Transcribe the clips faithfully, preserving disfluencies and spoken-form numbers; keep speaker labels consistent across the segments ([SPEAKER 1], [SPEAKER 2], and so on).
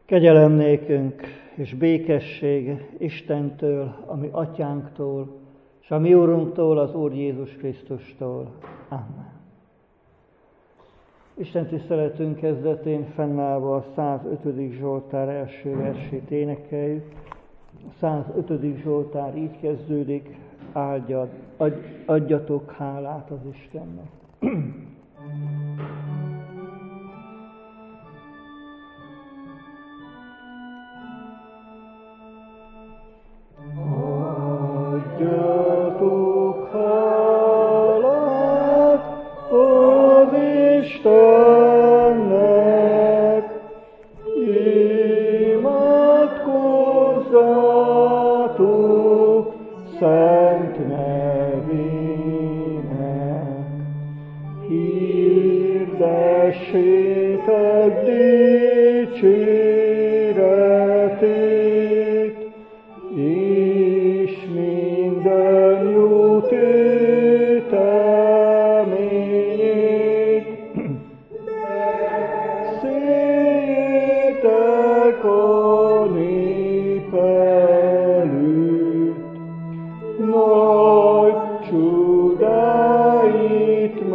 [SPEAKER 1] Kegyelem nékünk és békesség Istentől, a mi atyánktól, és a mi Úrunktól, az Úr Jézus Krisztustól. Amen. Isten tiszteletünk kezdetén fennállva a százötödik Zsoltár első versét énekeljük. A százötödik Zsoltár így kezdődik: áldjad, adj, adjatok hálát az Istennek. Adjatok hálát az Istennek, imádkozzatok szent nevének, hirdessétek dicséretét, és minden jó téteményét beszéljétek a nép előtt, nagy csodáit,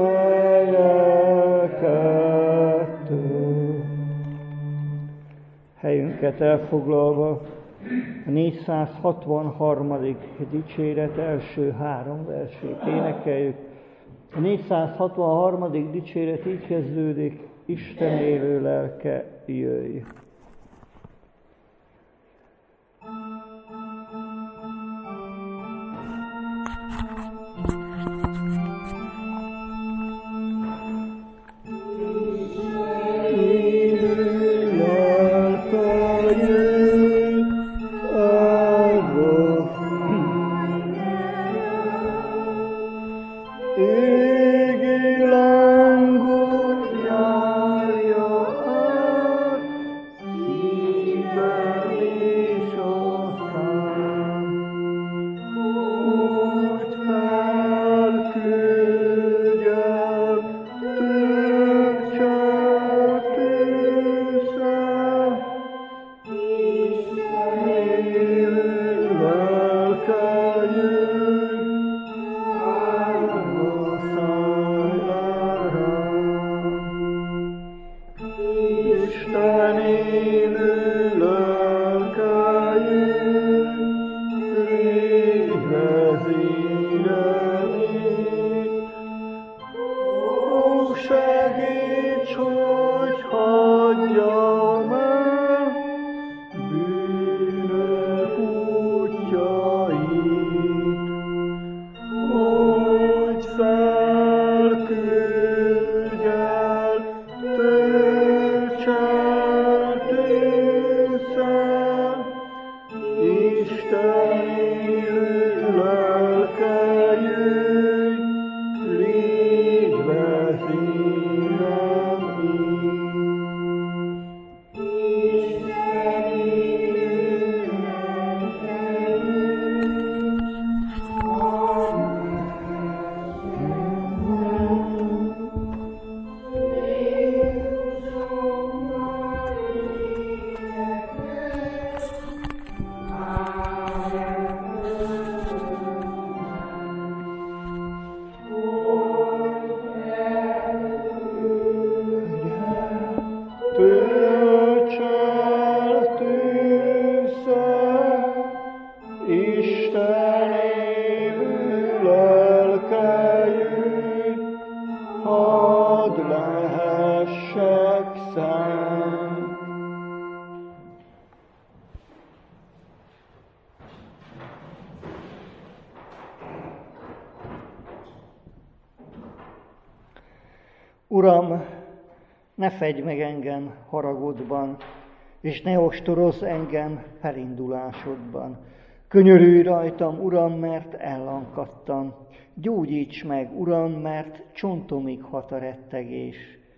[SPEAKER 1] melyeket tett. Helyünket elfoglalva a négyszázhatvanharmadik dicséret első három versét énekeljük. A négyszázhatvanharmadik dicséret így kezdődik: Isten élő lelke, jöjj! Uram, ne fedj meg engem haragodban, és ne ostorozz engem felindulásodban. Könyörülj rajtam, Uram, mert ellankadtam. Gyógyíts meg, Uram, mert csontomig hat a rettegés.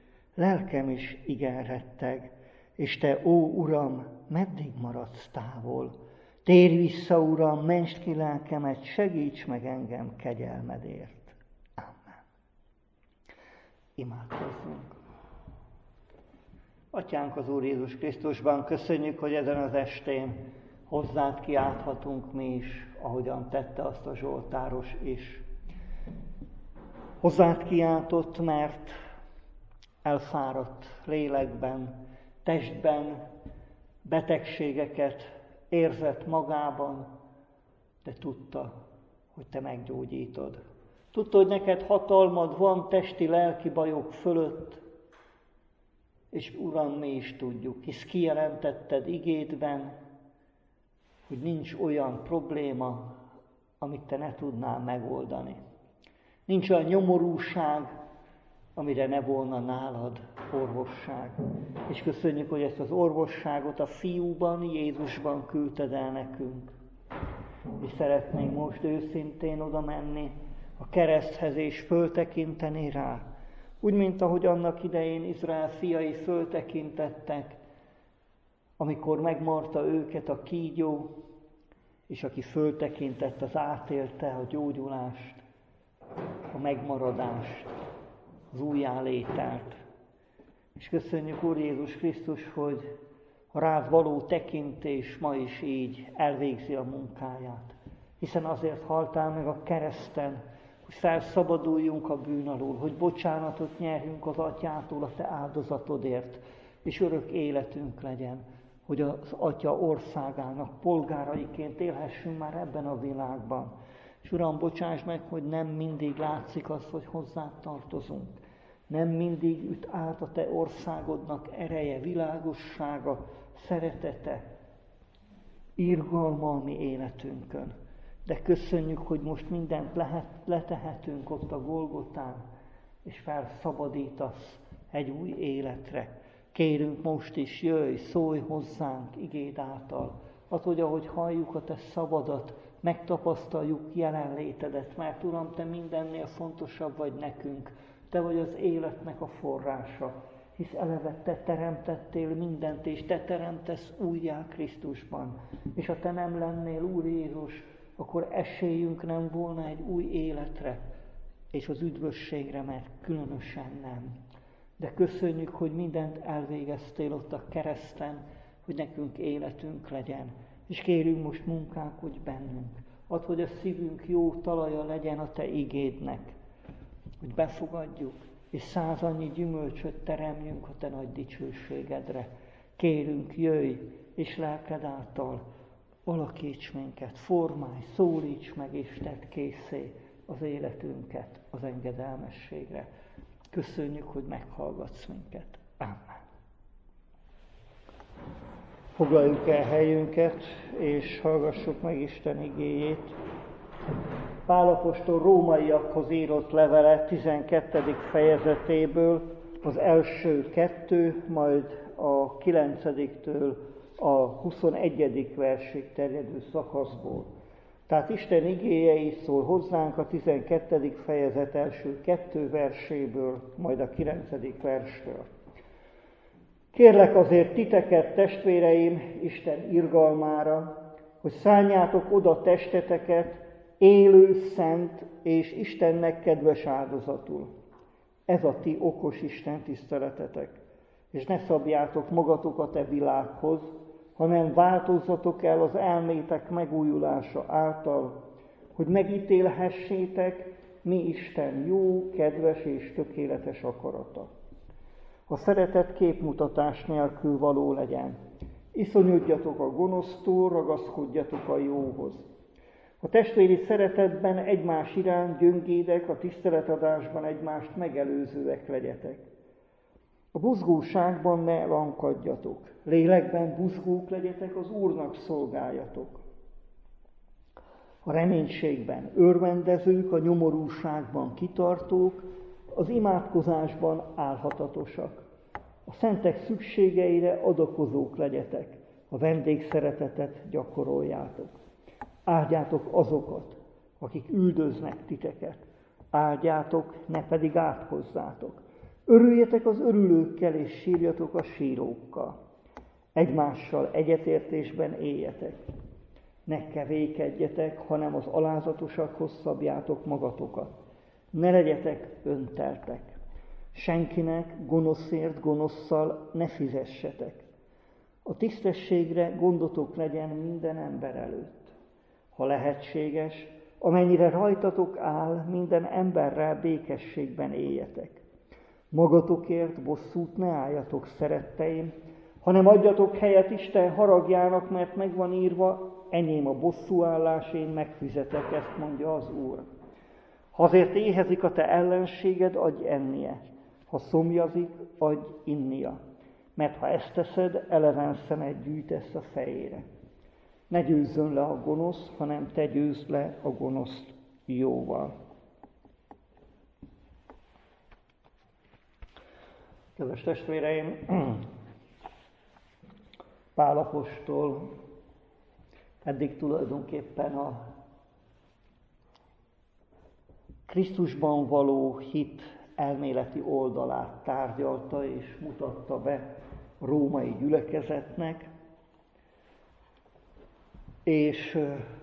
[SPEAKER 1] Lelkem is igen retteg, és Te, ó Uram, meddig maradsz távol? Térj vissza, Uram, mentsd ki lelkemet, segíts meg engem kegyelmedért. Amen. Imádkozzunk. Atyánk az Úr Jézus Krisztusban, köszönjük, hogy ezen az estén hozzád kiálthatunk mi is, ahogyan tette azt a zsoltáros is. Hozzád kiáltott, mert elfáradt lélekben, testben, betegségeket érzett magában, de tudta, hogy te meggyógyítod. Tudta, hogy neked hatalmad van testi-lelki bajok fölött, és Uram, mi is tudjuk, hisz kijelentetted igédben, hogy nincs olyan probléma, amit te ne tudnál megoldani. Nincs olyan nyomorúság, amire ne volna nálad orvosság. És köszönjük, hogy ezt az orvosságot a Fiúban, Jézusban küldted el nekünk. És szeretnénk most őszintén oda menni a kereszthez és föltekinteni rá. Úgy, mint ahogy annak idején Izrael fiai föltekintettek, amikor megmarta őket a kígyó, és aki föltekintett, az átélte a gyógyulást, a megmaradást, az újjálételt. És köszönjük, Úr Jézus Krisztus, hogy a rád való tekintés ma is így elvégzi a munkáját. Hiszen azért haltál meg a kereszten, hogy felszabaduljunk a bűn alól, hogy bocsánatot nyerjünk az Atyától a te áldozatodért, és örök életünk legyen, hogy az Atya országának polgáraiként élhessünk már ebben a világban. És Uram, bocsáss meg, hogy nem mindig látszik az, hogy hozzád tartozunk. Nem mindig üt át a te országodnak ereje, világossága, szeretete, irgalma a mi életünkön. De köszönjük, hogy most mindent lehet, letehetünk ott a Golgotán, és felszabadítasz egy új életre. Kérünk most is, jöjj, szólj hozzánk igéd által. Az, hogy ahogy halljuk a te szabadat, megtapasztaljuk jelenlétedet, mert Uram, te mindennél fontosabb vagy nekünk. Te vagy az életnek a forrása, hisz eleve te teremtettél mindent, és te teremtesz újjá Krisztusban. És ha te nem lennél, Úr Jézus, akkor esélyünk nem volna egy új életre, és az üdvösségre, mert különösen nem. De köszönjük, hogy mindent elvégeztél ott a kereszten, hogy nekünk életünk legyen. És kérünk, most munkálkodj bennünk. Add, hogy a szívünk jó talaja legyen a te igédnek, hogy befogadjuk, és százannyi gyümölcsöt teremjünk a te nagy dicsőségedre. Kérünk, jöjj, és lelked által alakíts minket, formálj, szólíts meg, és tedd készé az életünket az engedelmességre. Köszönjük, hogy meghallgatsz minket. Amen. Foglaljuk el helyünket, és hallgassuk meg Isten igéjét. Pál apostol rómaiakhoz írott levele tizenkettedik fejezetéből az első kettő, majd a kilencediktől a huszonegyedik versig terjedő szakaszból. Tehát Isten igéje is szól hozzánk a tizenkettedik fejezet első kettő verséből, majd a kilencedik verstől. Kérlek azért titeket, testvéreim, Isten irgalmára, hogy szálljátok oda testeteket, élő, szent és Istennek kedves áldozatul. Ez a ti okos Isten tiszteletetek. És ne szabjátok magatokat e világhoz, hanem változzatok el az elmétek megújulása által, hogy megítélhessétek, mi Isten jó, kedves és tökéletes akarata. A szeretet képmutatás nélkül való legyen. Iszonyodjatok a gonosztól, ragaszkodjatok a jóhoz. A testvéri szeretetben egymás iránt gyöngédek, a tiszteletadásban egymást megelőzőek legyetek. A buzgóságban ne lankadjatok, lélekben buzgók legyetek, az Úrnak szolgáljatok. A reménységben örvendezők, a nyomorúságban kitartók, az imádkozásban álhatatosak. A szentek szükségeire adakozók legyetek, a vendégszeretetet gyakoroljátok. Áldjátok azokat, akik üldöznek titeket. Áldjátok, ne pedig átkozzátok. Örüljetek az örülőkkel, és sírjatok a sírókkal. Egymással egyetértésben éljetek. Ne kevékedjetek, hanem az alázatosakhoz szabjátok magatokat. Ne legyetek önteltek. Senkinek gonoszért gonosszal ne fizessetek. A tisztességre gondotok legyen minden ember előtt. Ha lehetséges, amennyire rajtatok áll, minden emberrel békességben éljetek. Magatokért bosszút ne álljatok, szeretteim, hanem adjatok helyet Isten haragjának, mert megvan írva, enyém a bosszúállás, én megfizetek, ezt mondja az Úr. Ha azért éhezik a te ellenséged, adj ennie. Ha szomjazik, adj innia. Mert ha ezt teszed, eleven szemet gyűjtesz a fejére. Ne győzzön le a gonosz, hanem te győzd le a gonoszt jóval. Kedves testvéreim, Pál apostol eddig tulajdonképpen a Krisztusban való hit elméleti oldalát tárgyalta és mutatta be a római gyülekezetnek, és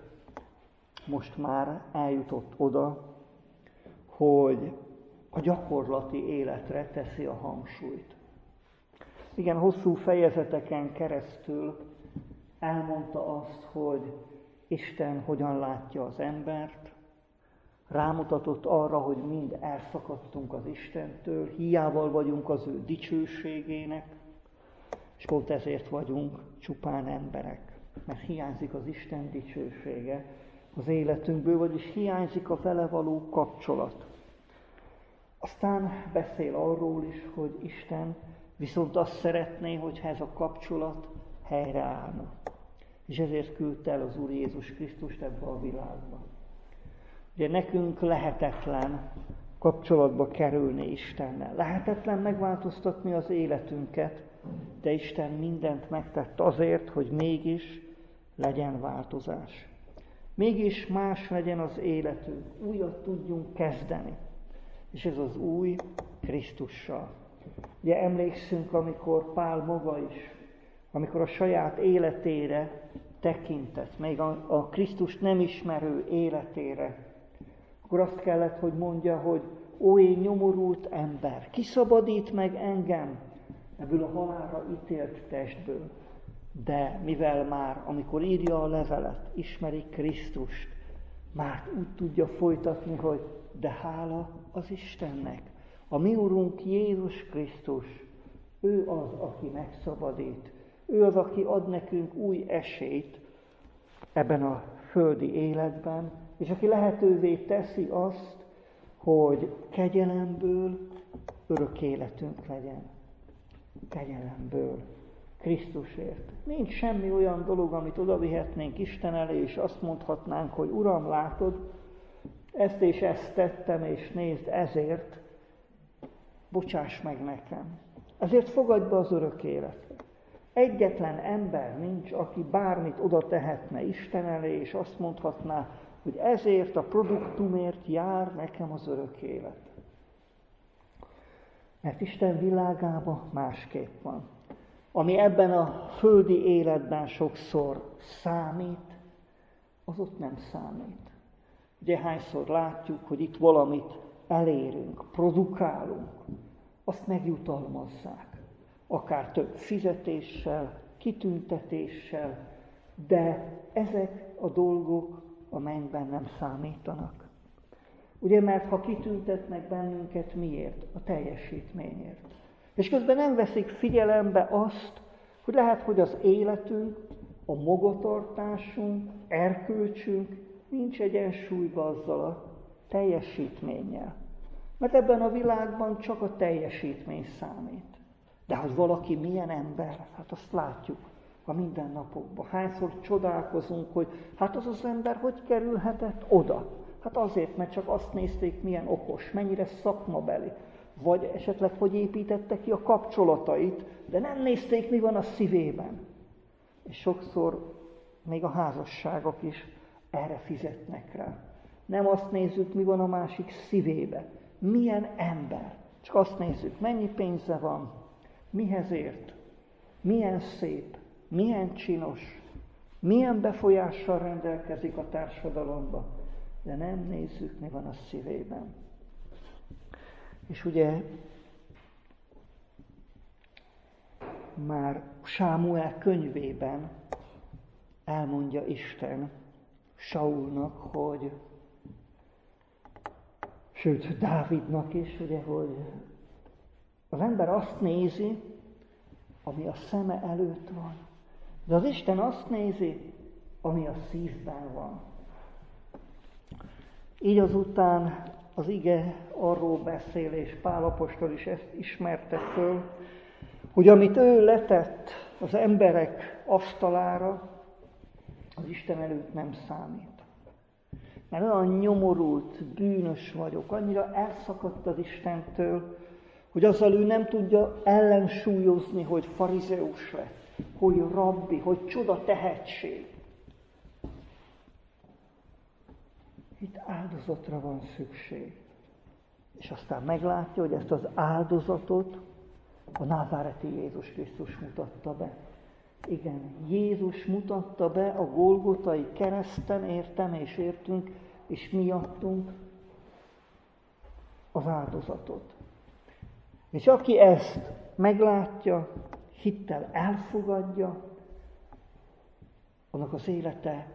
[SPEAKER 1] most már eljutott oda, hogy a gyakorlati életre teszi a hangsúlyt. Igen, hosszú fejezeteken keresztül elmondta azt, hogy Isten hogyan látja az embert, rámutatott arra, hogy mind elszakadtunk az Istentől, hiával vagyunk az ő dicsőségének, és pont ezért vagyunk csupán emberek, mert hiányzik az Isten dicsősége az életünkből, vagyis hiányzik a vele való kapcsolat. Aztán beszél arról is, hogy Isten viszont azt szeretné, hogyha ez a kapcsolat helyreállna. És ezért küldte el az Úr Jézus Krisztust ebbe a világba. Ugye nekünk lehetetlen kapcsolatba kerülni Istennel. Lehetetlen megváltoztatni az életünket, de Isten mindent megtett azért, hogy mégis legyen változás. Mégis más legyen az életünk, újat tudjunk kezdeni. És ez az új Krisztussal. Ugye emlékszünk, amikor Pál maga is, amikor a saját életére tekintett, még a, a Krisztust nem ismerő életére, akkor azt kellett, hogy mondja, hogy ó, én nyomorult ember, ki szabadít meg engem ebből a halálra ítélt testből. De mivel már, amikor írja a levelet, ismeri Krisztust, már úgy tudja folytatni, hogy de hála az Istennek. A mi Urunk Jézus Krisztus, ő az, aki megszabadít. Ő az, aki ad nekünk új esélyt ebben a földi életben, és aki lehetővé teszi azt, hogy kegyelemből örök életünk legyen. Kegyelemből. Krisztusért. Nincs semmi olyan dolog, amit odavihetnénk Isten elé, és azt mondhatnánk, hogy Uram, látod, ezt és ezt tettem, és nézd, ezért bocsáss meg nekem. Ezért fogadj be az örök életre. Egyetlen ember nincs, aki bármit oda tehetne Isten elé, és azt mondhatná, hogy ezért a produktumért jár nekem az örök élet. Mert Isten világában másképp van. Ami ebben a földi életben sokszor számít, az ott nem számít. Ugye hányszor látjuk, hogy itt valamit elérünk, produkálunk, azt megjutalmazzák. Akár több fizetéssel, kitüntetéssel, de ezek a dolgok a mennyben nem számítanak. Ugye, mert ha kitüntetnek bennünket, miért? A teljesítményért. És közben nem veszik figyelembe azt, hogy lehet, hogy az életünk, a magatartásunk, erkölcsünk nincs egyensúlyban azzal a teljesítménnyel. Mert ebben a világban csak a teljesítmény számít. De hogy valaki milyen ember, hát azt látjuk a mindennapokban. Hányszor csodálkozunk, hogy hát az az ember hogy kerülhetett oda? Hát azért, mert csak azt nézték, milyen okos, mennyire szakmabeli. Vagy esetleg, hogy építette ki a kapcsolatait, de nem nézték, mi van a szívében. És sokszor még a házasságok is erre fizetnek rá. Nem azt nézzük, mi van a másik szívébe. Milyen ember. Csak azt nézzük, mennyi pénze van, mihez ért, milyen szép, milyen csinos, milyen befolyással rendelkezik a társadalomban. De nem nézzük, mi van a szívében. És ugye már Sámuel könyvében elmondja Isten Saulnak, hogy, sőt Dávidnak is, ugye, hogy az ember azt nézi, ami a szeme előtt van. De az Isten azt nézi, ami a szívben van. Így azután az ige arról beszél, és Pál apostol is ezt ismerte föl, hogy amit ő letett az emberek asztalára, az Isten előtt nem számít. Mert olyan nyomorult, bűnös vagyok, annyira elszakadt az Istentől, hogy azzal ő nem tudja ellensúlyozni, hogy farizeus lett, hogy rabbi, hogy csoda tehetség. Itt áldozatra van szükség. És aztán meglátja, hogy ezt az áldozatot a názáreti Jézus Krisztus mutatta be. Igen, Jézus mutatta be a Golgotai kereszten, értem és értünk, és miattunk az áldozatot. És aki ezt meglátja, hittel elfogadja, annak az élete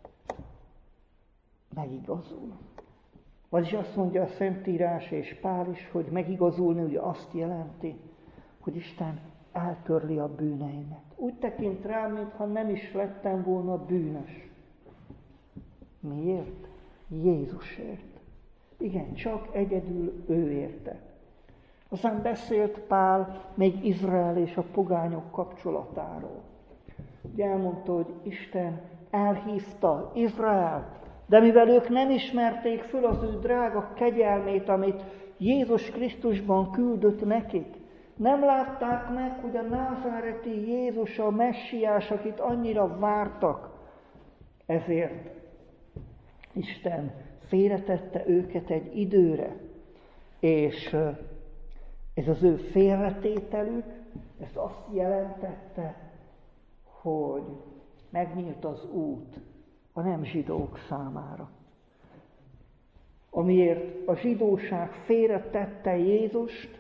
[SPEAKER 1] megigazul. Vagyis azt mondja a Szentírás és Pál is, hogy megigazulni ugye azt jelenti, hogy Isten eltörli a bűneimet. Úgy tekint rám, mintha nem is lettem volna bűnös. Miért? Jézusért. Igen, csak egyedül ő érte. Aztán beszélt Pál még Izrael és a pogányok kapcsolatáról. Ugye elmondta, hogy Isten elhívta Izraelt, de mivel ők nem ismerték föl az ő drága kegyelmét, amit Jézus Krisztusban küldött nekik, nem látták meg, hogy a názáreti Jézus a messiás, akit annyira vártak, ezért Isten félretette őket egy időre, és ez az ő félretételük, ez azt jelentette, hogy megnyílt az út a nem zsidók számára. Amiért a zsidóság félretette Jézust,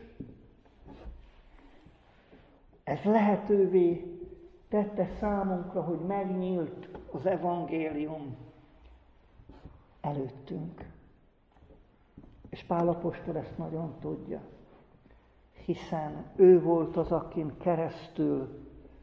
[SPEAKER 1] ez lehetővé tette számunkra, hogy megnyílt az evangélium előttünk. És Pál apostol ezt nagyon tudja, hiszen ő volt az, akin keresztül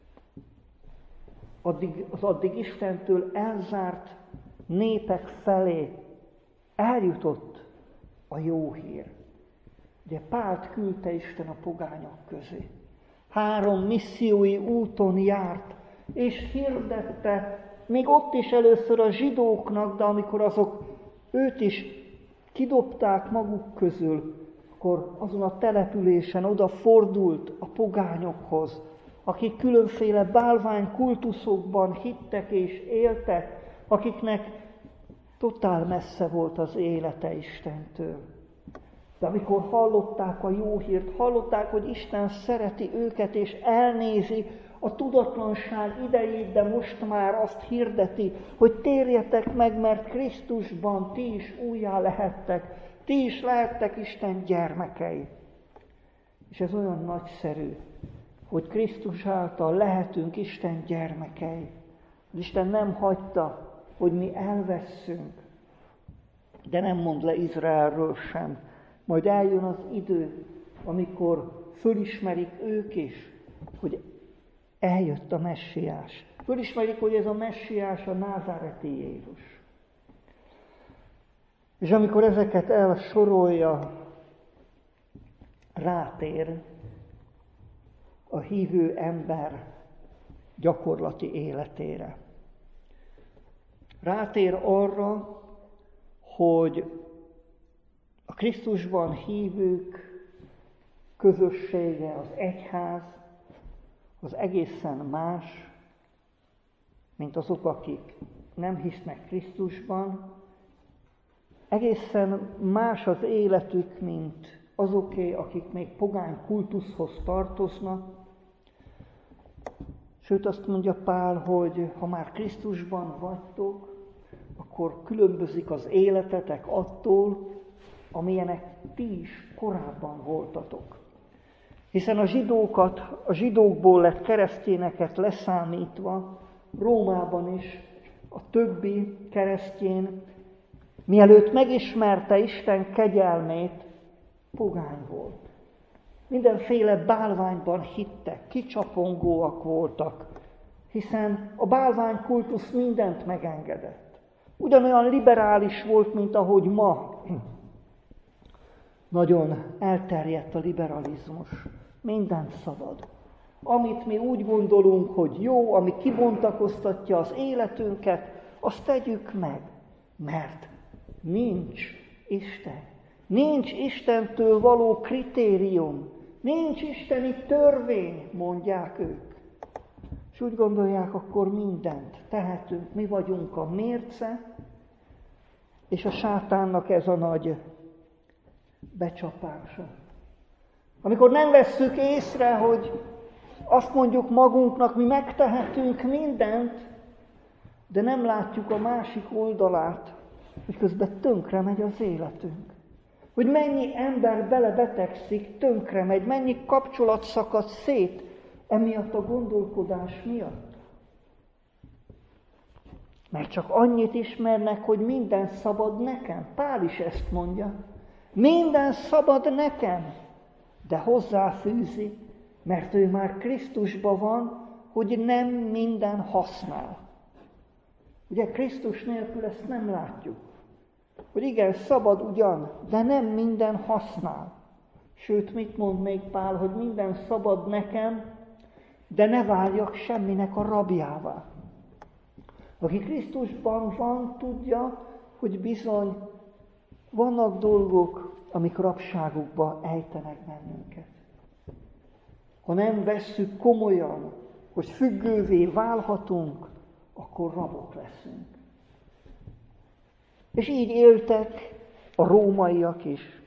[SPEAKER 1] addig, az addig Istentől elzárt népek felé eljutott a jó hír. Ugye Pált küldte Isten a pogányok közé. Három missziói úton járt, és hirdette, még ott is először a zsidóknak, de amikor azok őt is kidobták maguk közül, akkor azon a településen odafordult a pogányokhoz, akik különféle bálvány kultuszokban hittek és éltek, akiknek totál messze volt az élete Istentől. De amikor hallották a jó hírt, hallották, hogy Isten szereti őket és elnézi a tudatlanság idejét, de most már azt hirdeti, hogy térjetek meg, mert Krisztusban ti is újjá lehettek, ti is lehettek Isten gyermekei. És ez olyan nagyszerű, hogy Krisztus által lehetünk Isten gyermekei. Isten nem hagyta, hogy mi elvesszünk, de nem mond le Izraelről sem. Majd eljön az idő, amikor fölismerik ők is, hogy eljött a messiás. Fölismerik, hogy ez a messiás a názáreti Jézus. És amikor ezeket elsorolja, rátér a hívő ember gyakorlati életére. Rátér arra, hogy a Krisztusban hívők közössége, az egyház, az egészen más, mint azok, akik nem hisznek Krisztusban. Egészen más az életük, mint azoké, akik még pogány kultuszhoz tartoznak. Sőt, azt mondja Pál, hogy ha már Krisztusban vagytok, akkor különbözik az életetek attól, amilyenek ti is korábban voltatok. Hiszen a zsidókat, a zsidókból lett keresztényeket leszámítva, Rómában is a többi keresztény, mielőtt megismerte Isten kegyelmét, pogány volt. Mindenféle bálványban hittek, kicsapongóak voltak, hiszen a bálványkultusz mindent megengedett. Ugyanolyan liberális volt, mint ahogy ma. Nagyon elterjedt a liberalizmus. Mindent szabad. Amit mi úgy gondolunk, hogy jó, ami kibontakoztatja az életünket, azt tegyük meg, mert nincs Isten. Nincs Istentől való kritérium, nincs isteni törvény, mondják ők. És úgy gondolják, akkor mindent tehetünk, mi vagyunk a mérce, és a sátánnak ez a nagy becsapása. Amikor nem vesszük észre, hogy azt mondjuk magunknak, mi megtehetünk mindent, de nem látjuk a másik oldalát, hogy közben tönkre megy az életünk. Hogy mennyi ember belebetegszik, tönkre megy, mennyi kapcsolat szakad szét emiatt a gondolkodás miatt. Mert csak annyit ismernek, hogy minden szabad nekem. Pál is ezt mondja. Minden szabad nekem, de hozzáfűzi, mert ő már Krisztusban van, hogy nem minden használ. Ugye Krisztus nélkül ezt nem látjuk. Hogy igen, szabad ugyan, de nem minden használ. Sőt, mit mond még Pál, hogy minden szabad nekem, de ne váljak semminek a rabjává. Aki Krisztusban van, tudja, hogy bizony vannak dolgok, amik rabságukba ejtenek bennünket. Ha nem vesszük komolyan, hogy függővé válhatunk, akkor rabok leszünk. És így éltek a rómaiak is,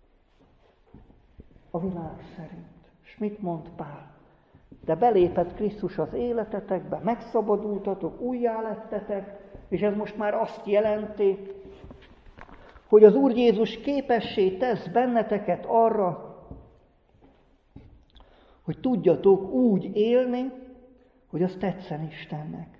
[SPEAKER 1] a világ szerint. És mit mond Pál? De belépett Krisztus az életetekbe, megszabadultatok, újjá lettetek, és ez most már azt jelenti, hogy az Úr Jézus képessé tesz benneteket arra, hogy tudjatok úgy élni, hogy az tetszen Istennek.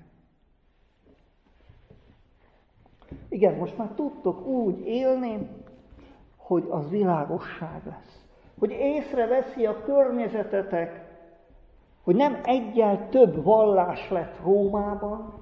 [SPEAKER 1] Igen, most már tudtok úgy élni, hogy az világosság lesz. Hogy észreveszi a környezetetek, hogy nem egyel több vallás lett Rómában,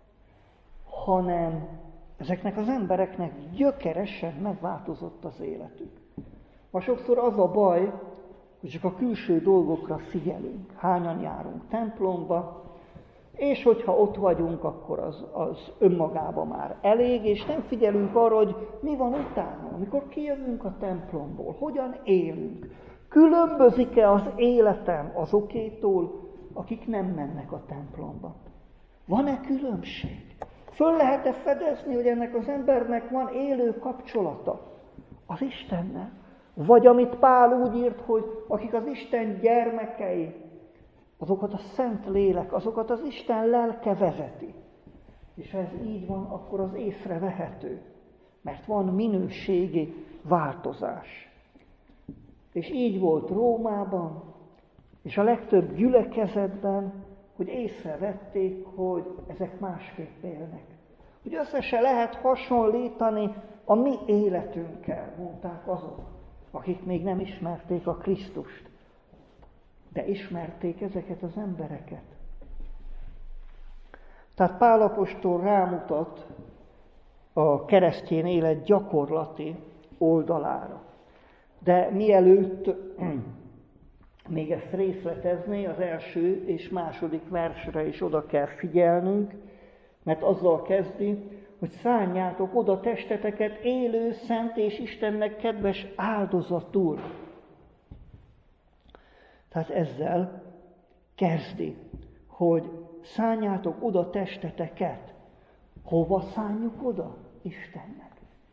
[SPEAKER 1] hanem ezeknek az embereknek gyökeresen megváltozott az életük. Ma sokszor az a baj, hogy csak a külső dolgokra figyelünk. Hányan járunk templomba, és hogyha ott vagyunk, akkor az, az önmagában már elég, és nem figyelünk arra, hogy mi van utána, amikor kijövünk a templomból, hogyan élünk. Különbözik-e az életem azokétól, akik nem mennek a templomba? Van-e különbség? Föl lehet-e fedezni, hogy ennek az embernek van élő kapcsolata az Istennel? Vagy amit Pál úgy írt, hogy akik az Isten gyermekei, azokat a Szent Lélek, azokat az Isten lelke vezeti. És ha ez így van, akkor az észrevehető, mert van minőségi változás. És így volt Rómában, és a legtöbb gyülekezetben, hogy észrevették, hogy ezek másképp élnek. Hogy össze se lehet hasonlítani a mi életünkkel, mondták azok, akik még nem ismerték a Krisztust, de ismerték ezeket az embereket. Tehát Pál apostol rámutat a keresztény élet gyakorlati oldalára. De mielőtt még ezt részletezni, az első és második versre is oda kell figyelnünk, mert azzal kezdi, hogy szánjátok oda testeteket élő, szent és Istennek kedves áldozatul. Tehát ezzel kezdi, hogy szánjátok oda testeteket. Hova szánjuk oda? Istennek.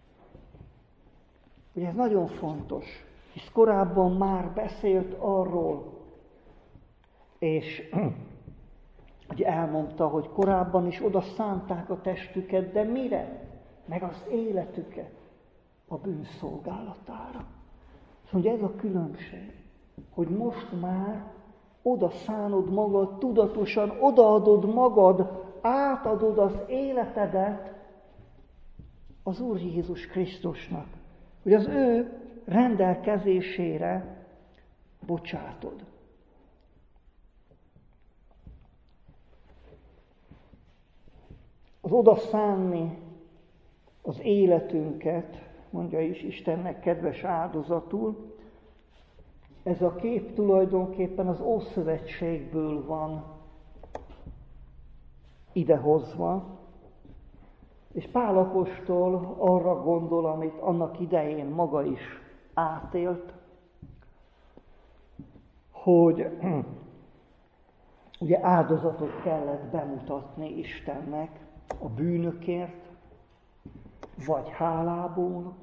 [SPEAKER 1] Ugye ez nagyon fontos, hisz korábban már beszélt arról, és ugye elmondta, hogy korábban is oda szánták a testüket, de mire? Meg az életüket a bűnszolgálatára. Szóval ez a különbség. hogy most már oda szánod magad, tudatosan odaadod magad, átadod az életedet az Úr Jézus Krisztusnak, hogy az ő rendelkezésére bocsátod. Az oda szánni az életünket, mondja is Istennek kedves áldozatul, ez a kép tulajdonképpen az Ószövetségből van idehozva, és Pál apostol arra gondol, amit annak idején maga is átélt, hogy ugye áldozatot kellett bemutatni Istennek a bűnökért, vagy hálából.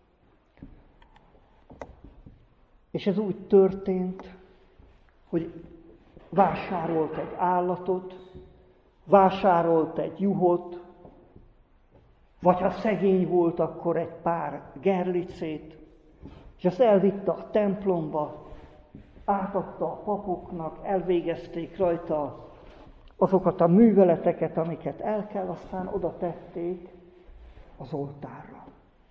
[SPEAKER 1] És ez úgy történt, hogy vásárolt egy állatot, vásárolt egy juhot, vagy ha szegény volt, akkor egy pár gerlicét, és azt elvitte a templomba, átadta a papoknak, elvégezték rajta azokat a műveleteket, amiket el kell, aztán oda tették az oltárra.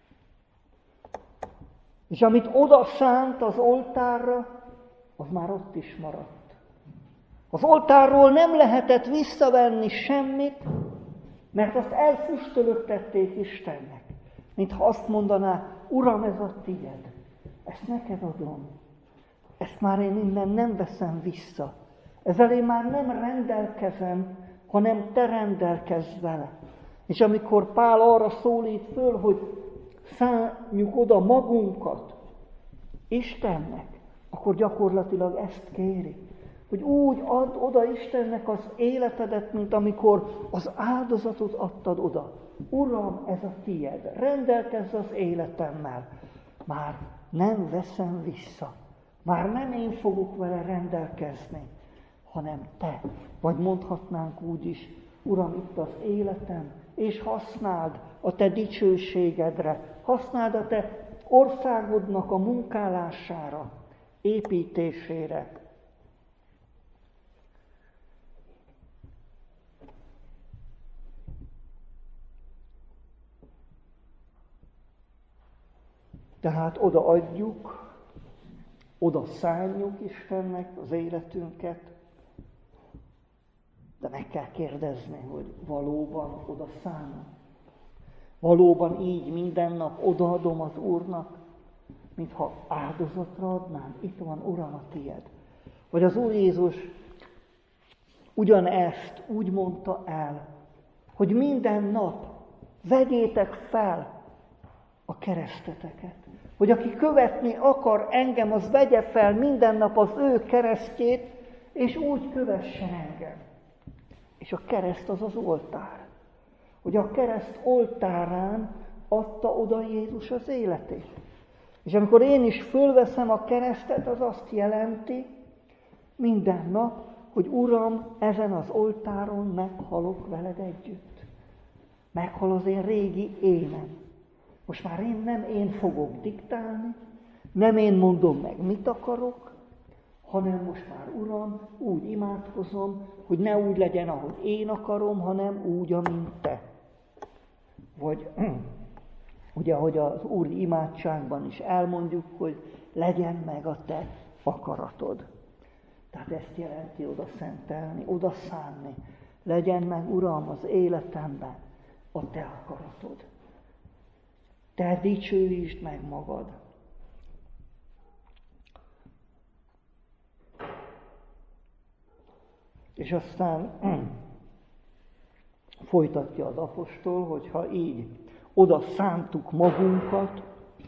[SPEAKER 1] És amit oda szánt az oltárra, az már ott is maradt. Az oltárról nem lehetett visszavenni semmit, mert azt elfüstölöttették Istennek. Mintha azt mondaná, Uram, ez a tied, ezt neked adom. Ezt már én innen nem veszem vissza. Ezzel én már nem rendelkezem, hanem te rendelkezz vele. És amikor Pál arra szólít föl, hogy szánjuk oda magunkat Istennek, akkor gyakorlatilag ezt kéri. Hogy úgy add oda Istennek az életedet, mint amikor az áldozatot adtad oda. Uram, ez a tied, rendelkezz az életemmel. Már nem veszem vissza. Már nem én fogok vele rendelkezni, hanem te. Vagy mondhatnánk úgy is, Uram, itt az életem, és használd a te dicsőségedre, használd a te országodnak a munkálására, építésére. Tehát odaadjuk, oda szánjuk Istennek az életünket, de meg kell kérdezni, hogy valóban oda szánom. Valóban így minden nap odaadom az Úrnak, mintha áldozatra adnám. Itt van, Uram, a tied. Vagy az Úr Jézus ugyanezt úgy mondta el, hogy minden nap vegyétek fel a kereszteteket. Hogy aki követni akar engem, az vegye fel minden nap az ő keresztjét, és úgy kövessen engem. És a kereszt az az oltár. Hogy a kereszt oltárán adta oda Jézus az életét. És amikor én is fölveszem a keresztet, az azt jelenti minden nap, hogy Uram, ezen az oltáron meghalok veled együtt. Meghal az én régi énem. Most már én nem én fogok diktálni, nem én mondom meg, mit akarok, hanem most már, Uram, úgy imádkozom, hogy ne úgy legyen, ahogy én akarom, hanem úgy, amint te. Vagy ugye, ahogy az úri imádságban is elmondjuk, hogy legyen meg a te akaratod. Tehát ezt jelenti oda szentelni, oda szánni. Legyen meg, Uram, az életemben a te akaratod. Te dicsőítsd meg magad. És aztán folytatja az apostol, hogy ha így oda szántuk magunkat,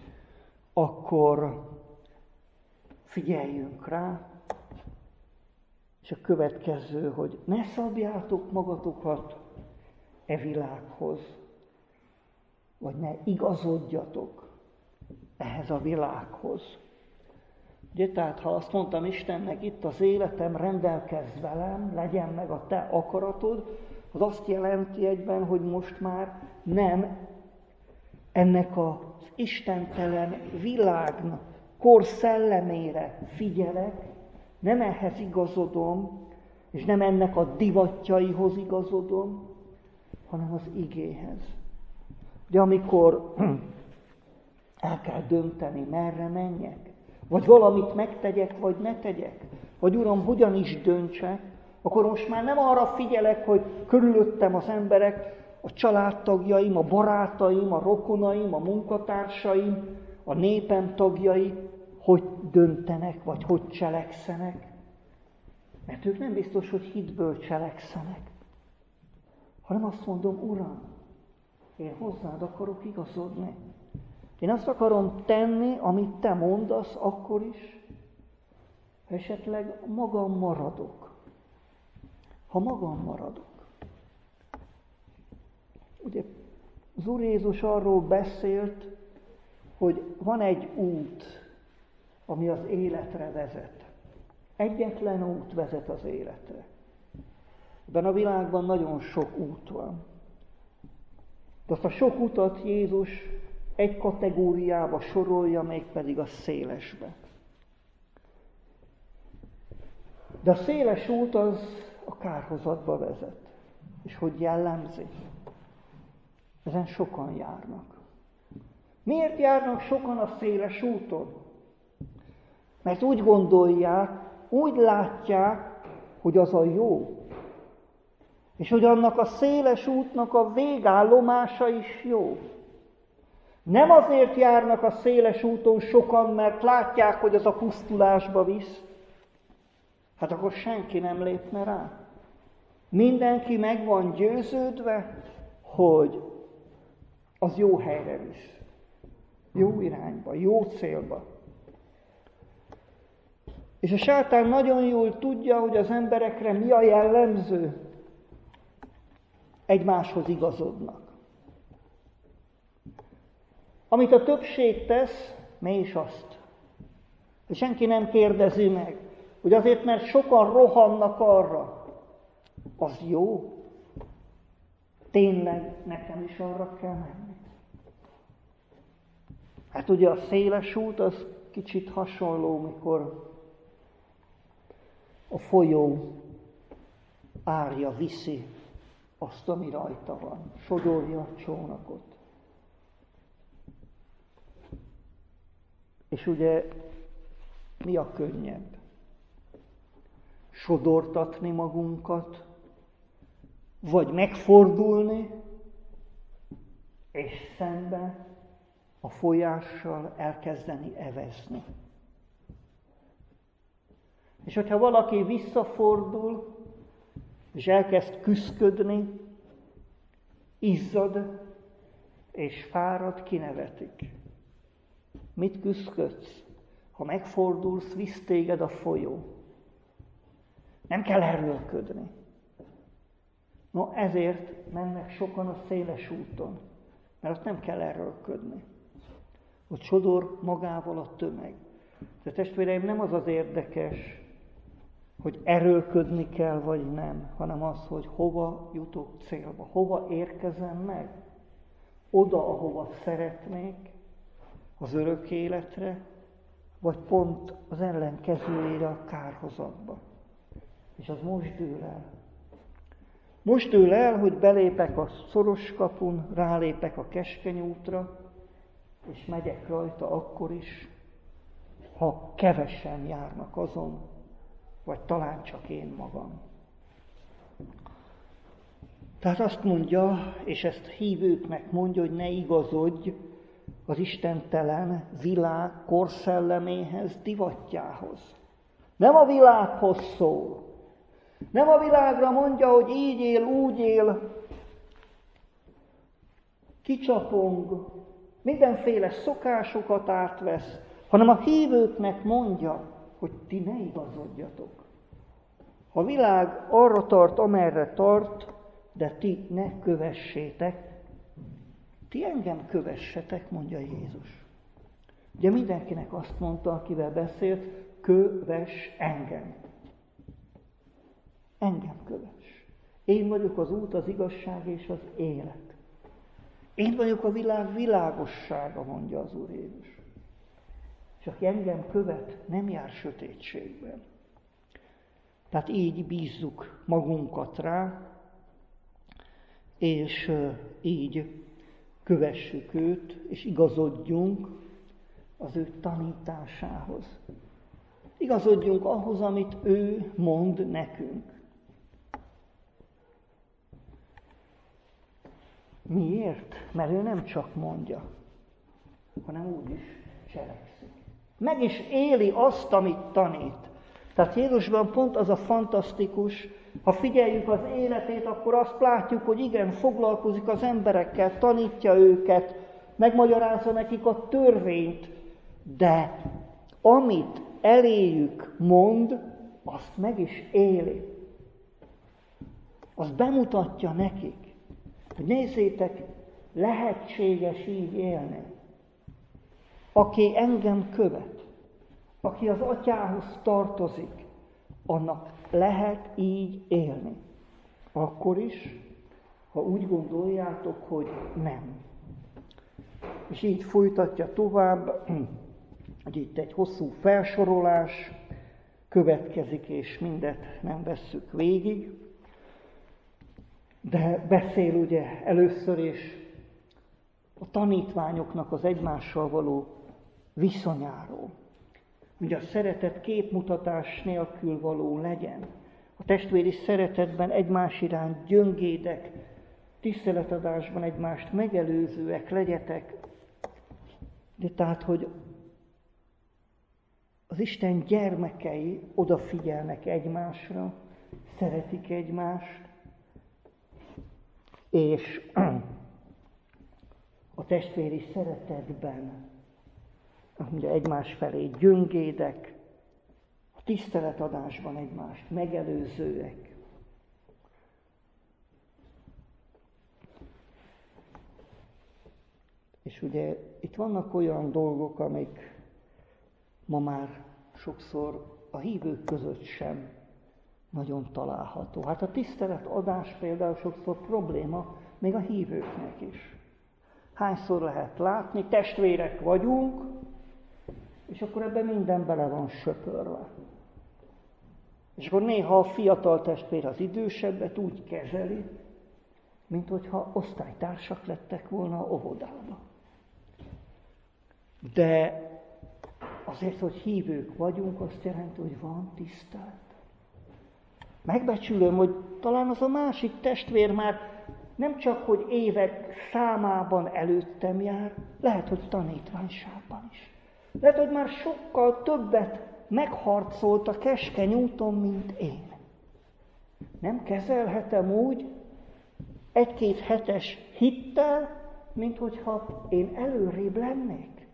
[SPEAKER 1] akkor figyeljünk rá, és a következő, hogy ne szabjátok magatokat e világhoz, vagy ne igazodjatok ehhez a világhoz. Ugye, tehát ha azt mondtam Istennek, itt az életem, rendelkezz velem, legyen meg a te akaratod, az azt jelenti egyben, hogy most már nem ennek az istentelen világnak kor szellemére figyelek, nem ehhez igazodom, és nem ennek a divatjaihoz igazodom, hanem az igéhez. De amikor el kell dönteni, merre menjek, vagy valamit megtegyek, vagy ne tegyek, vagy Uram, hogyan is döntsek, akkor most már nem arra figyelek, hogy körülöttem az emberek, a családtagjaim, a barátaim, a rokonaim, a munkatársaim, a népem tagjai, hogy döntenek, vagy hogy cselekszenek. Mert ők nem biztos, hogy hitből cselekszenek, hanem azt mondom, Uram, én hozzád akarok igazodni. Én azt akarom tenni, amit te mondasz, akkor is, ha esetleg magam maradok. Ha magam maradok. Ugye az Úr Jézus arról beszélt, hogy van egy út, ami az életre vezet. Egyetlen út vezet az életre. Ebben a világban nagyon sok út van. De azt a sok utat Jézus egy kategóriába sorolja, mégpedig a szélesbe. De a széles út az a kárhozatba vezet. És hogy jellemzi? Ezen sokan járnak. Miért járnak sokan a széles úton? Mert úgy gondolják, úgy látják, hogy az a jó. És hogy annak a széles útnak a végállomása is jó. Nem azért járnak a széles úton sokan, mert látják, hogy az a pusztulásba visz. Hát akkor senki nem lépne rá. Mindenki meg van győződve, hogy az jó helyre visz. Jó irányba, jó célba. És a sátán nagyon jól tudja, hogy az emberekre mi a jellemző. Egymáshoz igazodnak. Amit a többség tesz, mi is azt. És senki nem kérdezi meg, hogy azért, mert sokan rohannak arra, az jó. Tényleg nekem is arra kell menni. Hát ugye a széles út az kicsit hasonló, mikor a folyó árja viszi azt, ami rajta van. Sodorja a csónakot. És ugye mi a könnyebb? Sodortatni magunkat, vagy megfordulni, és szembe a folyással elkezdeni evezni. És hogyha valaki visszafordul, és elkezd küszködni, izzad és fárad, kinevetik. Mit küszködsz? Ha megfordulsz, visz téged a folyó. Nem kell erőlködni. No, ezért mennek sokan a széles úton, mert ott nem kell erőlködni. Ott sodor magával a tömeg. De testvéreim, nem az az érdekes, hogy erőlködni kell, vagy nem, hanem az, hogy hova jutok célba, hova érkezem meg. Oda, ahova szeretnék, az örök életre, vagy pont az ellenkezőjére, a kárhozatba. És az most dől el. Most dől el, hogy belépek a szoros kapun, rálépek a keskeny útra, és megyek rajta akkor is, ha kevesen járnak azon, vagy talán csak én magam. Tehát azt mondja, és ezt hívőknek mondja, hogy ne igazodj az istentelen világ korszelleméhez, divatjához. Nem a világhoz szól. Nem a világra mondja, hogy így él, úgy él, kicsapong, mindenféle szokásokat átvesz, hanem a hívőknek mondja, hogy ti ne igazodjatok. A világ arra tart, amerre tart, de ti ne kövessétek. Ti engem kövessetek, mondja Jézus. Ugye mindenkinek azt mondta, akivel beszélt, kövess engem. Engem kövess. Én vagyok az út, az igazság és az élet. Én vagyok a világ világossága, mondja az Úr Jézus. és aki engem követ, nem jár sötétségben. Tehát így bízzuk magunkat rá, és így kövessük őt, és igazodjunk az ő tanításához. Igazodjunk ahhoz, amit ő mond nekünk. Miért? Mert ő nem csak mondja, hanem úgy is cselekszik. Meg is éli azt, amit tanít. Tehát Jézusban pont az a fantasztikus, ha figyeljük az életét, akkor azt látjuk, hogy igen, foglalkozik az emberekkel, tanítja őket, megmagyarázza nekik a törvényt, de amit eléjük mond, azt meg is éli. Azt bemutatja nekik, hogy nézzétek, lehetséges így élni. Aki engem követ, aki az atyához tartozik, annak lehet így élni. Akkor is, ha úgy gondoljátok, hogy nem. És így folytatja tovább, hogy itt egy hosszú felsorolás következik, és mindet nem vesszük végig. De beszél ugye először is a tanítványoknak az egymással való viszonyáról. Ugye a szeretet képmutatás nélkül való legyen. A testvéri szeretetben egymás iránt gyöngédek, tiszteletadásban egymást megelőzőek legyetek. De tehát, hogy az Isten gyermekei odafigyelnek egymásra, szeretik egymást, és a testvéri szeretetben ugye egymás felé gyöngédek, a tiszteletadásban egymást megelőzőek. És ugye itt vannak olyan dolgok, amik ma már sokszor a hívők között sem nagyon található. Hát a tiszteletadás például sokszor probléma még a hívőknek is. Hányszor lehet látni, testvérek vagyunk, és akkor ebben minden bele van söpörve. És akkor néha a fiatal testvér az idősebbet úgy kezeli, mint hogyha osztálytársak lettek volna óvodába. De azért, hogy hívők vagyunk, azt jelenti, hogy van tisztelet. Megbecsülöm, hogy talán az a másik testvér már nem csak, hogy évek számában előttem jár, lehet, hogy tanítványságban is. Lehet, hogy már sokkal többet megharcolt a keskeny úton, mint én. Nem kezelhetem úgy egy-két hetes hittel, mint hogyha én előrébb lennék.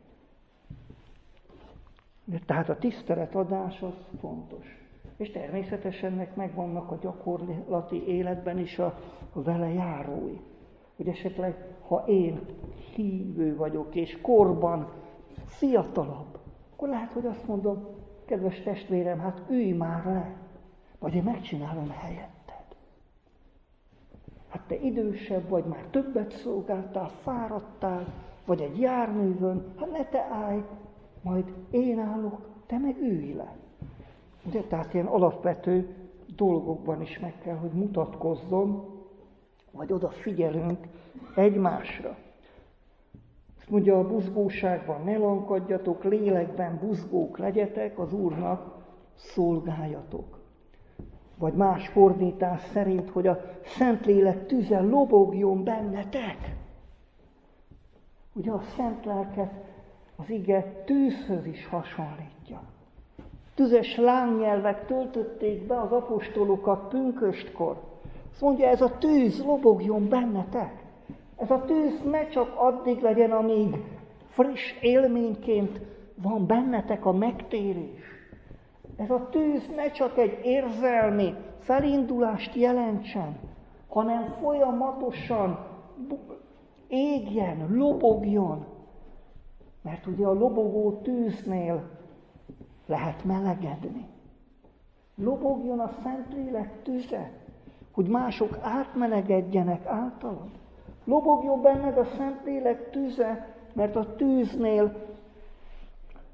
[SPEAKER 1] De tehát a tiszteletadás az fontos. És természetesen ennek megvannak a gyakorlati életben is a, a vele járói. Hogy esetleg, ha én hívő vagyok, és korban fiatalabb, akkor lehet, hogy azt mondom, kedves testvérem, hát ülj már le, vagy én megcsinálom helyetted. Hát te idősebb vagy, már többet szolgáltál, fáradtál, vagy egy járművön, hát ne te állj, majd én állok, te meg ülj le. De tehát ilyen alapvető dolgokban is meg kell, hogy mutatkozzon, vagy odafigyelünk egymásra. Azt mondja, a buzgóságban ne lankadjatok, lélekben buzgók legyetek, az Úrnak szolgáljatok. Vagy más fordítás szerint, hogy a Szentlélek tüze lobogjon bennetek. Ugye a Szent Lelket az ige tűzhöz is hasonlítja. Tüzes lángnyelvek töltötték be az apostolokat pünköstkor. Azt mondja, ez a tűz lobogjon bennetek. Ez a tűz ne csak addig legyen, amíg friss élményként van bennetek a megtérés. Ez a tűz ne csak egy érzelmi felindulást jelentsen, hanem folyamatosan égjen, lobogjon. Mert ugye a lobogó tűznél lehet melegedni. Lobogjon a Szentlélek tüze, hogy mások átmelegedjenek általad. Lobogjon benned a Szentlélek tüze, mert a tűznél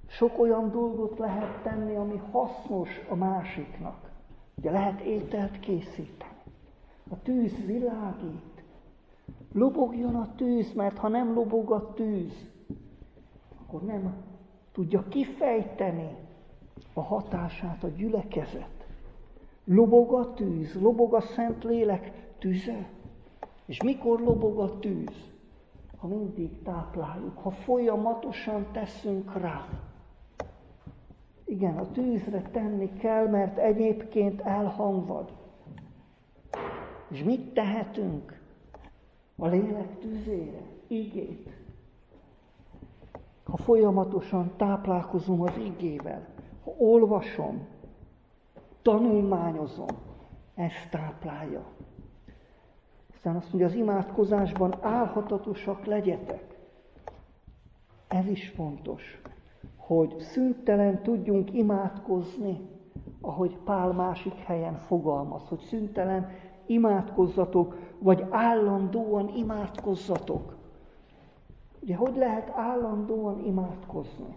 [SPEAKER 1] Sok olyan dolgot lehet tenni, ami hasznos a másiknak. Ugye lehet ételt készíteni. A tűz világít. Lobogjon a tűz, mert ha nem lobog a tűz, akkor nem tudja kifejteni a hatását a gyülekezet. Lobog a tűz, lobog a Szentlélek tüze. És mikor lobog a tűz? Ha mindig tápláljuk, ha folyamatosan teszünk rá. Igen, a tűzre tenni kell, mert egyébként elhamvad. És mit tehetünk a lélek tüzére? Igét. Ha folyamatosan táplálkozom az igével, ha olvasom, tanulmányozom, ezt táplálja. Aztán azt mondja, az imádkozásban álhatatosak legyetek. Ez is fontos, hogy szüntelen tudjunk imádkozni, ahogy Pál másik helyen fogalmaz, hogy szüntelen imádkozzatok, vagy állandóan imádkozzatok. Ugye, hogy lehet állandóan imádkozni?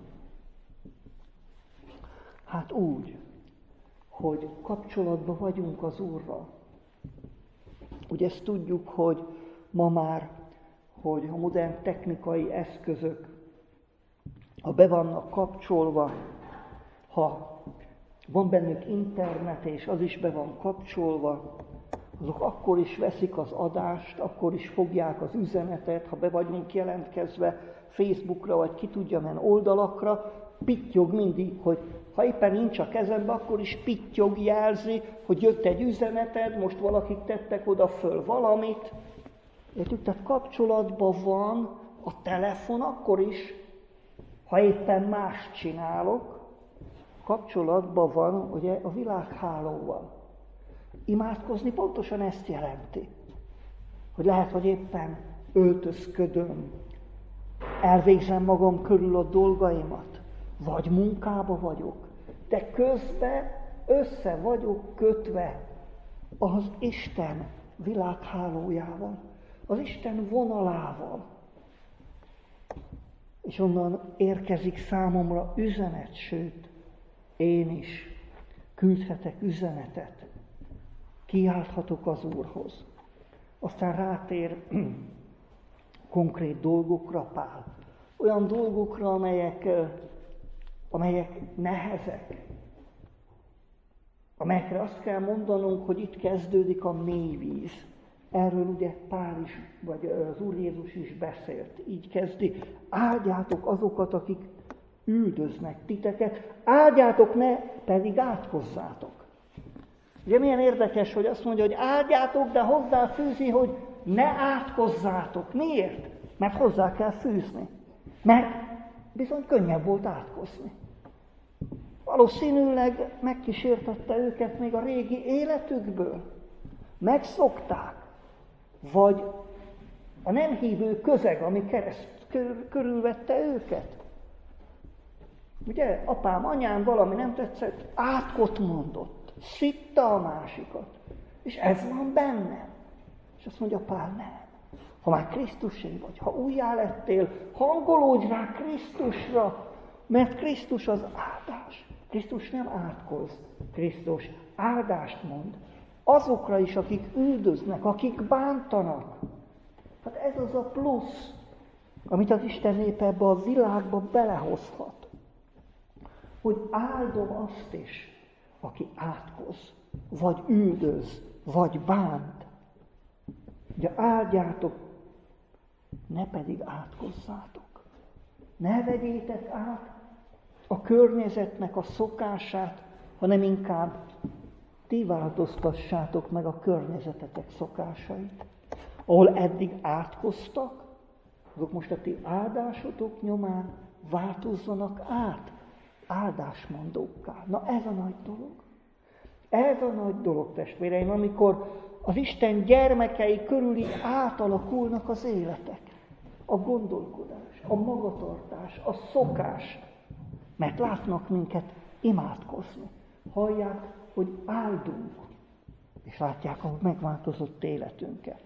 [SPEAKER 1] Hát úgy, hogy kapcsolatban vagyunk az Úrral. Ugye ezt tudjuk, hogy ma már, hogy a modern technikai eszközök, ha be vannak kapcsolva, ha van bennük internet, és az is be van kapcsolva, azok akkor is veszik az adást, akkor is fogják az üzenetet, ha be vagyunk jelentkezve Facebookra, vagy ki tudja milyen oldalakra, pittyog mindig, hogy ha éppen nincs a kezembe, akkor is pittyog, jelzi, hogy jött egy üzeneted, most valakik tettek oda föl valamit. Értjük, tehát kapcsolatban van a telefon akkor is, ha éppen mást csinálok, kapcsolatban van ugye a világhálóval. Imádkozni pontosan ezt jelenti, hogy lehet, hogy éppen öltözködöm, elvégzem magam körül a dolgaimat, vagy munkába vagyok, de közben össze vagyok kötve az Isten világhálójával, az Isten vonalával. És onnan érkezik számomra üzenet, sőt, én is küldhetek üzenetet, kiálthatok az Úrhoz. Aztán rátér konkrét dolgokra Pál. Olyan dolgokra, amelyek, amelyek nehezek. Amelyekre azt kell mondanunk, hogy itt kezdődik a mély víz. Erről ugye Pál is, vagy az Úr Jézus is beszélt. Így kezdi. Áldjátok azokat, akik üldöznek titeket. Áldjátok, ne pedig átkozzátok. Ugye milyen érdekes, hogy azt mondja, hogy áldjátok, de hozzáfűzi, hogy ne átkozzátok. Miért? Mert hozzá kell fűzni. Mert bizony könnyebb volt átkozni. Valószínűleg megkísértette őket még a régi életükből. Megszokták. Vagy a nem hívő közeg, ami kereszt, kör, körülvette őket. Ugye, apám, anyám valami nem tetszett, átkot mondott, szitta a másikat. És ez van bennem. És azt mondja Pál, nem. Ha már Krisztusé vagy, ha újjá lettél, hangolódj rá Krisztusra, mert Krisztus az áldás. Krisztus nem átkoz, Krisztus áldást mond. Azokra is, akik üldöznek, akik bántanak. Hát ez az a plusz, amit az Isten népe ebbe a világba belehozhat. Hogy áldom azt is, aki átkoz, vagy üldöz, vagy bánt. Ugye áldjátok, ne pedig átkozzátok. Ne vegyétek át a környezetnek a szokását, hanem inkább ti változtassátok meg a környezetetek szokásait. Ahol eddig átkoztak, azok most a ti áldásotok nyomán változzanak át áldásmondókká. Na ez a nagy dolog. Ez a nagy dolog, testvéreim, amikor az Isten gyermekei körüli átalakulnak az életek. A gondolkodás, a magatartás, a szokás. Mert látnak minket imádkozni. Hallják, hogy áldunk. És látják a megváltozott életünket.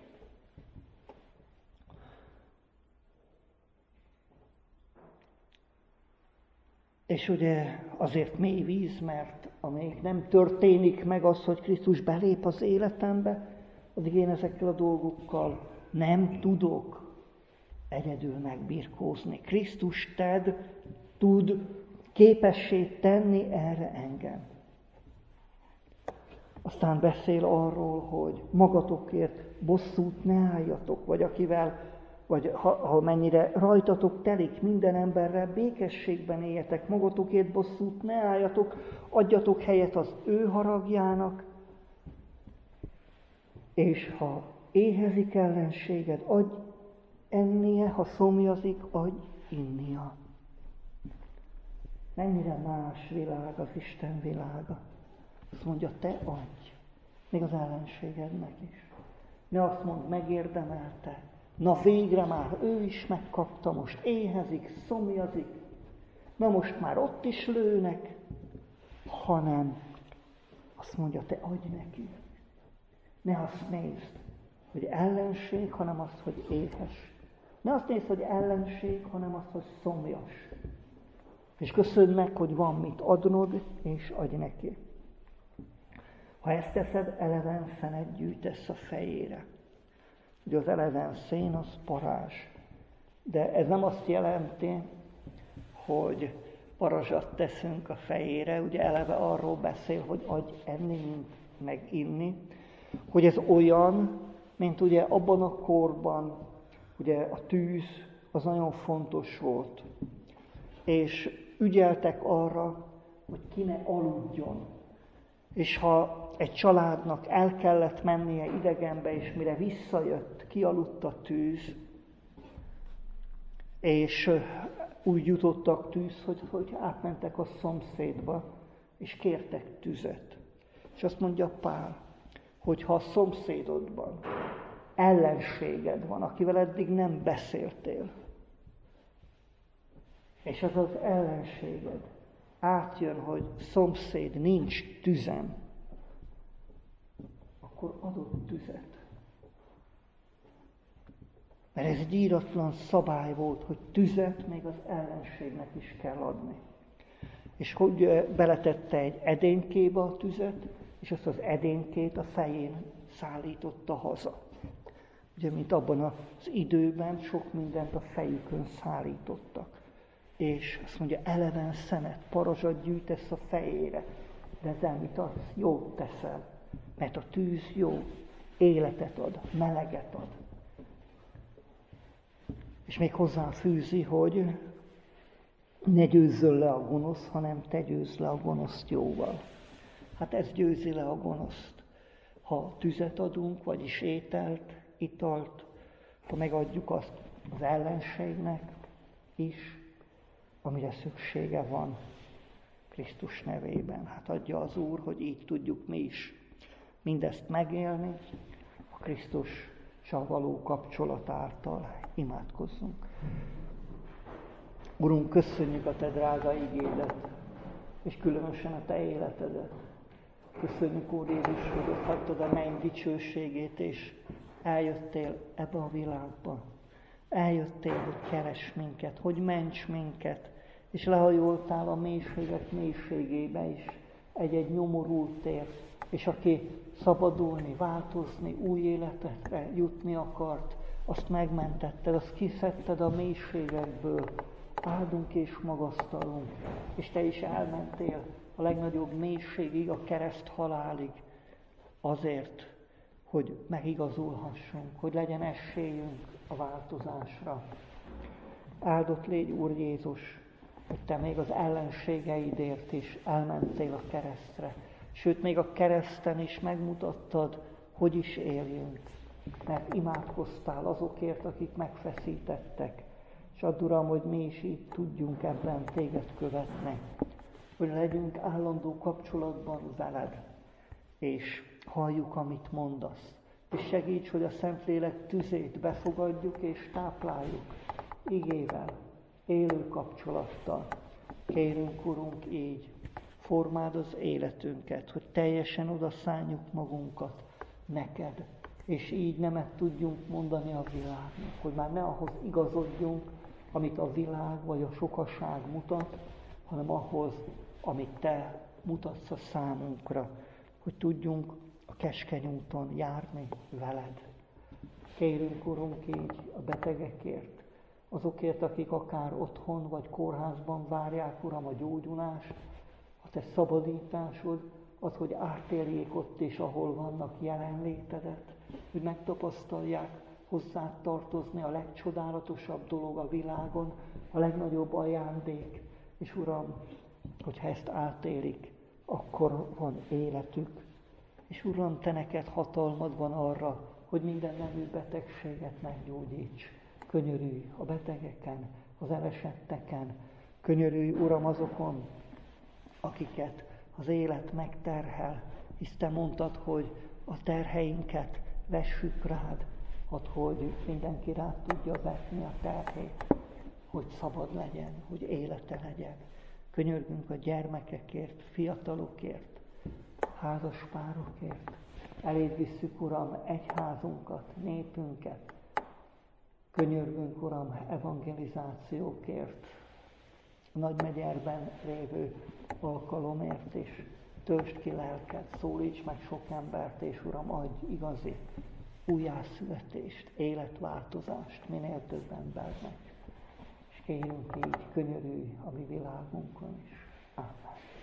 [SPEAKER 1] És ugye azért mély víz, mert amíg nem történik meg az, hogy Krisztus belép az életembe, addig én ezekkel a dolgokkal nem tudok egyedül megbirkózni. Krisztus ted, tud képessé tenni erre engem. Aztán beszél arról, hogy magatokért bosszút ne álljatok, vagy akivel, vagy ha, ha mennyire rajtatok telik minden emberrel, békességben éljetek, magatokért bosszút ne álljatok, adjatok helyet az ő haragjának, és ha éhezik ellenséged, adj ennie, ha szomjazik, adj innia. Mennyire más világ az Isten világa. Azt mondja, te adj, még az ellenségednek is. Ne azt mondd, megérdemelte. Na végre már ő is megkapta, most éhezik, szomjazik. Na most már ott is lőnek, hanem azt mondja, te adj neki. Ne azt nézd, hogy ellenség, hanem azt, hogy éhes. Ne azt nézd, hogy ellenség, hanem azt, hogy szomjas. És köszönd meg, hogy van mit adnod, és adj neki. Ha ezt teszed, eleven szenet gyűjtesz a fejére. Ugye az eleven szén az parázs. De ez nem azt jelenti, hogy parazsat teszünk a fejére. Ugye eleve arról beszél, hogy adj enni, mint meg inni. Hogy ez olyan, mint ugye abban a korban, ugye a tűz az nagyon fontos volt. És ügyeltek arra, hogy ki ne aludjon. És ha egy családnak el kellett mennie idegenbe, és mire visszajött, kialudt a tűz, és úgy jutottak tűz, hogy, hogy átmentek a szomszédba, és kértek tüzet. És azt mondja Pál, hogy ha a szomszédodban ellenséged van, akivel eddig nem beszéltél, és az az ellenséged átjön, hogy szomszéd, nincs tüzem, akkor adott tüzet. Mert ez egy íratlan szabály volt, hogy tüzet még az ellenségnek is kell adni. És hogy beletette egy edénykébe a tüzet, és azt az edénykét a fején szállította haza. Ugye, mint abban az időben sok mindent a fejükön szállítottak. És azt mondja, eleven szenet, parazsat gyűjtesz a fejére, de ezzel mit adsz? Jót teszel, mert a tűz jó, életet ad, meleget ad. És még hozzáfűzi, hogy ne győzzön le a gonosz, hanem te győzz le a gonoszt jóval. Hát ez győzi le a gonoszt. Ha tüzet adunk, vagyis ételt, italt, ha megadjuk azt az ellenségnek is, amire szüksége van Krisztus nevében. Hát adja az Úr, hogy így tudjuk mi is mindezt megélni, a Krisztussal való kapcsolat által. Imádkozzunk. Urunk, köszönjük a te drága igédet, és különösen a te életedet. Köszönjük, Úr Jézus, hogy ott hagytad a menny dicsőségét, és eljöttél ebbe a világba. Eljöttél, hogy keres minket, hogy ments minket, és lehajoltál a mélységek mélységébe is egy-egy nyomorultért, és aki szabadulni, változni, új életre jutni akart, azt megmentetted, azt kiszedted a mélységekből. Áldunk és magasztalunk, és te is elmentél a legnagyobb mélységig, a kereszt halálig, azért, hogy megigazulhassunk, hogy legyen esélyünk a változásra. Áldott légy, Úr Jézus, hogy te még az ellenségeidért is elmentél a keresztre. Sőt, még a kereszten is megmutattad, hogy is éljünk. Mert imádkoztál azokért, akik megfeszítettek. És add, Uram, hogy mi is így tudjunk ebben téged követni. Hogy legyünk állandó kapcsolatban veled, és halljuk, amit mondasz. És segíts, hogy a Szentlélek tüzét befogadjuk és tápláljuk igével, élő kapcsolattal. Kérünk, Urunk, így formáld az életünket, hogy teljesen odaszálljuk magunkat neked, és így nemet tudjunk mondani a világnak, hogy már ne ahhoz igazodjunk, amit a világ vagy a sokaság mutat, hanem ahhoz, amit Te mutatsz a számunkra, hogy tudjunk a keskeny úton járni veled. Kérünk, Urunk, így a betegekért, azokért, akik akár otthon vagy kórházban várják, Uram, a gyógyulást, a Te szabadításod, az, hogy átérjék ott és ahol vannak jelenlétedet, hogy megtapasztalják hozzád tartozni a legcsodálatosabb dolog a világon, a legnagyobb ajándék, és Uram, hogyha ezt átélik, akkor van életük. És Uram, Te neked hatalmad van arra, hogy minden nemű betegséget meggyógyíts. Könyörülj a betegeken, az elesetteken, könyörülj, Uram, azokon, akiket az élet megterhel, hisz Te mondtad, hogy a terheinket vessük rád, hadd, hogy mindenki rád tudja vetni a terhét, hogy szabad legyen, hogy élete legyen. Könyörgünk a gyermekekért, fiatalokért, házaspárokért. Eléd visszük, Uram, egyházunkat, népünket. Könyörgünk, Uram, evangelizációkért, a Nagymegyerben lévő alkalomért is. Töltsd ki lelked, szólíts meg sok embert, és Uram, adj igazi újjászületést, életváltozást minél több embernek. És kérünk így, könyörülj a mi világunkon is. Ámen.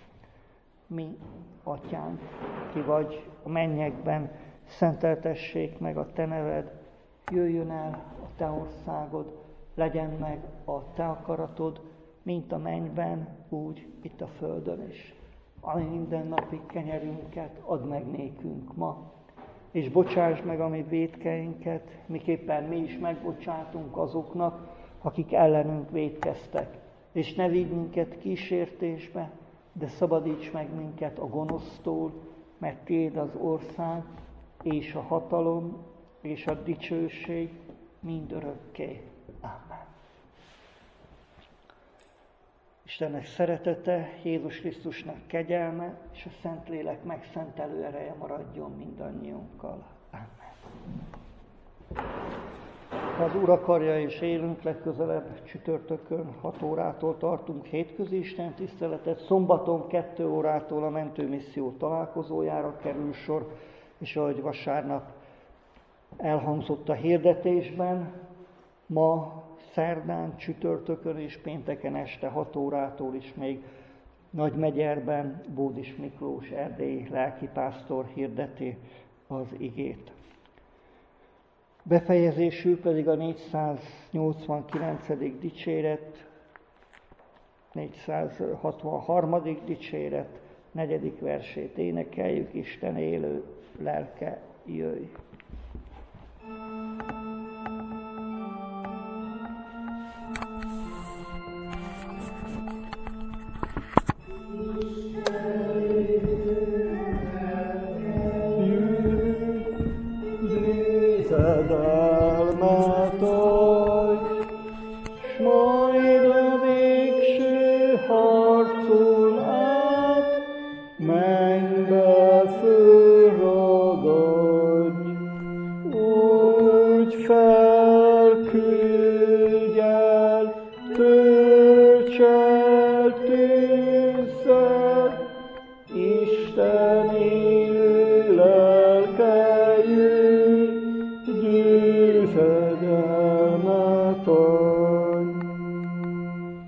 [SPEAKER 1] Mi, Atyánk, ki vagy a mennyekben, szenteltessék meg a Te neved, jöjjön el a Te országod, legyen meg a Te akaratod, mint a mennyben, úgy itt a földön is. Ami mindennapi kenyerünket add meg nékünk ma, és bocsáss meg a mi vétkeinket, miképpen mi is megbocsátunk azoknak, akik ellenünk vétkeztek. És ne vigy minket kísértésbe, de szabadíts meg minket a gonosztól, mert Tiéd az ország, és a hatalom, és a dicsőség mindörökké. Amen. Istennek szeretete, Jézus Krisztusnak kegyelme, és a Szentlélek megszentelő ereje maradjon mindannyiunkkal. Amen. Ha az Úr akarja és élünk, legközelebb csütörtökön hat órától tartunk hétközi Isten tiszteletet, szombaton kettő órától a mentőmisszió találkozójára kerül sor, és ahogy vasárnap elhangzott a hirdetésben, ma szerdán, csütörtökön és pénteken este hat órától is még Nagymegyerben Bódis Miklós erdélyi lelkipásztor hirdeti az igét. Befejezésül pedig a négyszáznyolcvankilencedik dicséret, négyszázhatvanharmadik dicséret negyedik versét énekeljük, Isten élő lelke, jöjj!